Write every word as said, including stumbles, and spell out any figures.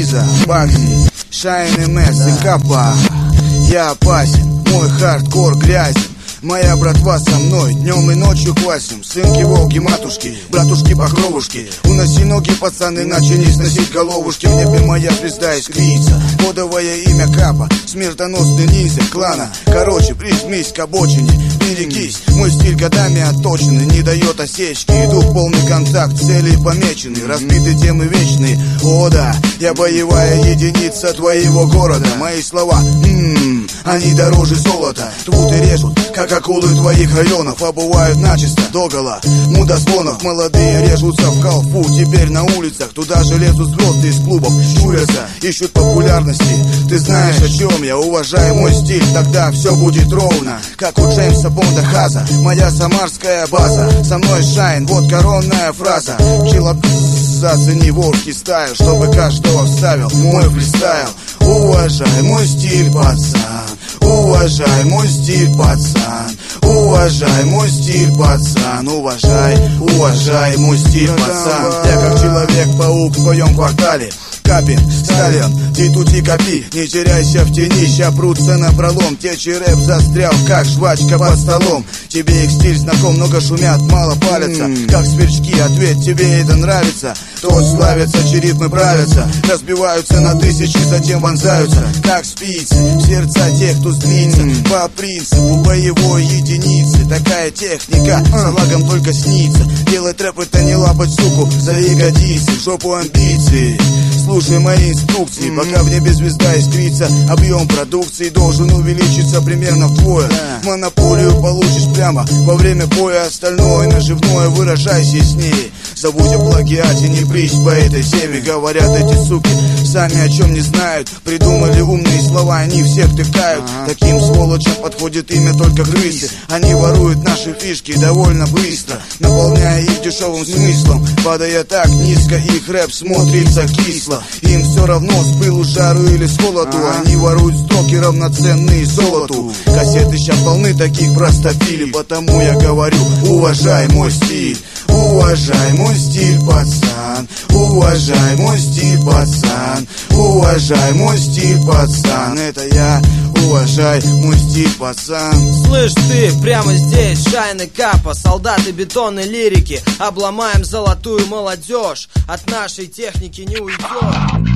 Низа, Багзи, Шайн, МС и Капа. Я опасен, мой хардкор грязен. Моя братва со мной днем и ночью квасим. Сынки, волки, матушки, братушки, покровушки. Уноси ноги, пацаны, начали сносить головушки. В небе моя звезда искрится, кодовое имя Капа. Смертоносный ниндзя клана. Короче, прижмись к обочине, берегись. Мой стиль годами отточенный, не дает осечки. Иду в полный контакт, цели помечены. Разбиты темы вечные, о да. Я боевая единица твоего города. Мои слова, ммм, они дороже золота. Тут и режут, как акулы твоих районов, обувают начисто догола мудозвонов. Молодые режутся в халфу, теперь на улицах. Туда же лезут звезды из клубов, щурятся, ищут популярности. Ты знаешь, о чем я, уважай мой стиль. Тогда все будет ровно, как у Джеймса Бонда Хаза. Моя самарская база, со мной Шайн, вот коронная фраза. Чилап, зацени волки стайл, чтобы каждого вставил мой фристайл. Уважай мой стиль, пацан. Уважай мой стиль, пацан. Уважай мой стиль, пацан. Уважай, уважай мой стиль, пацан. Я как Человек-паук в твоем квартале. Капин, Сталин, ти-тути копи. Не теряйся в тени, ща прутся напролом. Течий рэп застрял, как жвачка под столом. Тебе их стиль знаком, много шумят, мало палятся. Как сверчки, ответь, тебе это нравится. То славятся, черепы правятся. Разбиваются на тысячи, затем вонзаются, как спицы, в сердца тех, кто сдлится. По принципу боевой единицы. Такая техника салагам только снится. Делать рэп это не лапать суку за ягодицы, в жопу амбиции. Слушай мои инструкции, пока в небе звезда искрится. Объем продукции должен увеличиться примерно вдвое. Монополию получишь прямо во время боя. Остальное наживное выражайся яснее. Забудь о плагиате, не брись по этой теме. Говорят эти суки, сами о чем не знают. Придумали умные слова, они всех тыкают. Таким сволочам подходит имя только крысы. Они воруют наши фишки довольно быстро, наполняя их дешевым смыслом. Падая так низко, их рэп смотрится кисло. Им все равно с пылу, жару или с холоду. Они воруют строки, равноценные золоту. Кассеты сейчас полны таких простофилей. Потому я говорю, уважай мой стиль. Уважай мой стиль, пацан. Уважай мой стиль, пацан. Уважай мой стиль, пацан. Это я, уважай мой стиль, пацан. Слышь ты, прямо здесь Шайн и Капа, солдаты бетонной лирики. Обломаем золотую молодежь, от нашей техники не уйдет.